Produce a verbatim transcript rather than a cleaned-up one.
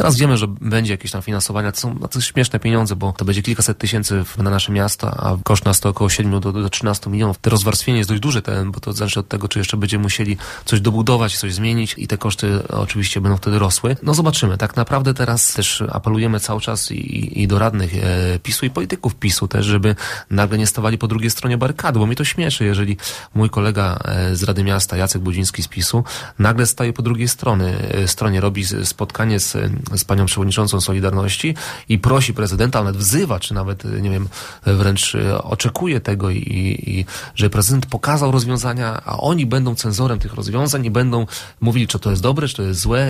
Teraz wiemy, że będzie jakieś tam finansowania, to są, to są śmieszne pieniądze, bo to będzie kilkaset tysięcy na nasze miasta, a koszt nas to około siedmiu do, do trzynastu milionów. To rozwarstwienie jest dość duże, ten, bo to zależy od tego, czy jeszcze będziemy musieli coś dobudować, coś zmienić i te koszty oczywiście będą wtedy rosły. No zobaczymy. Tak naprawdę teraz też apelujemy cały czas i, i do radnych e, PiSu i polityków PiSu też, żeby nagle nie stawali po drugiej stronie barykady, bo mnie to śmieszy, jeżeli mój kolega e, z Rady Miasta, Jacek Budziński z PiSu, nagle staje po drugiej stronie, e, stronie robi spotkanie z, z panią przewodniczącą Solidarności i prosi prezydenta, nawet wzywa, czy nawet, nie wiem, wręcz oczekuje tego i, i że prezydent pokazał rozwiązania, a oni będą cenzorem tych rozwiązań i będą mówili, czy to jest dobre, czy to jest złe.